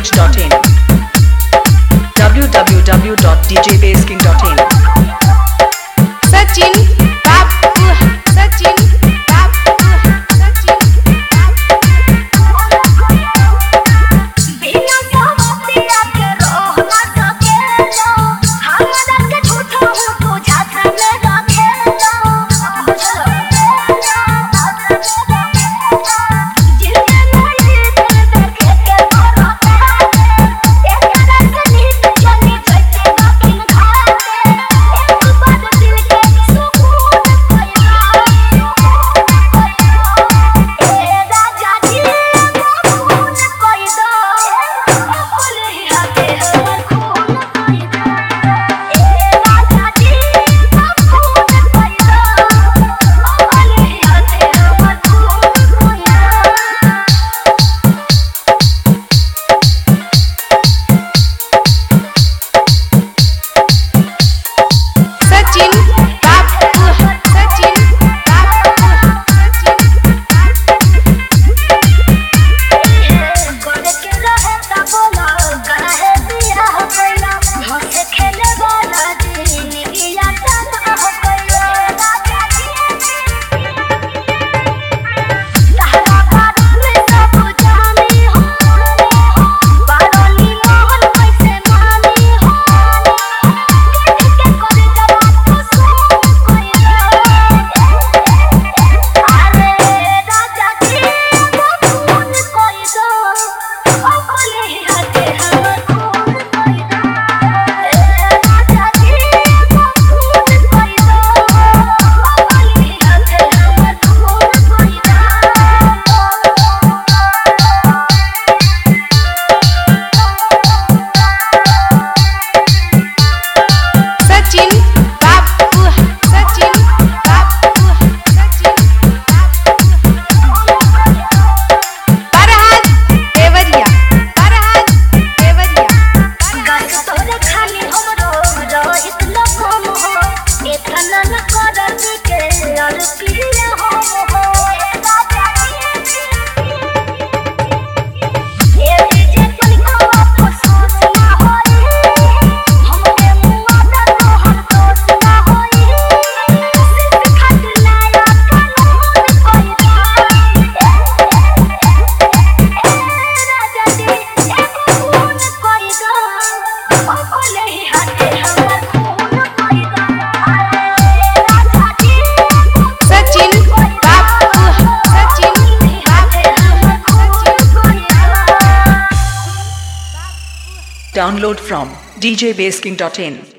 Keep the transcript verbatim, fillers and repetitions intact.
dot in w w w dot d j bass king dot in Sachin Babu Sachin Babu Sachin बिना सावतिया के रह ना सकेलो हमरा के झूठो हो तो झांसा में रखेलो जिंदगी में दिल देखे के मरता एक रात नींद चली जैसे बाकिन घाटे एक बार दिल के सुकून खोया ए राजा जी खून कोई दो बोले ही हाथे हमर खून कोई दो ए राजा जी खून कोई दो बोले ही हाथे हमर खून कोई दो Sachin Babu Sachin Babu Sachin गोरे के रहे ता बोला काहे दिया हो गइला हंसे खेले वाला जिंदगी आता हो गइला राजा जी तारा बात में सब जानी हो बारोनी मोहन कैसे मानी हो के कर जवाब तो सुन कोइला अरे राजा जी खून कोई दो बोले ही हाथे हमर खून कोई दो ए राजा जी खून कोई दो बोले ही हाथे हमर खून कोई दो Sachin Babu Sachin Babu Sachin Farhad Devariya Farhad Devariya गाय तोरे खाली हमरो रोहित न कम हो इतना न करत के और पिया हो हो ए राजा जी ए जे पन को अफसोस ना होई हमके मुआ दा तोहर दोष ना होई सिर्फ खातिर लाया कानून कोई दो ए राजा जी खून कोई दो बोले ही हाथे हमर खून कोई दो राजा जी Sachin Babu Sachin हाथे हमर खून कोई दो download from d j bass king dot in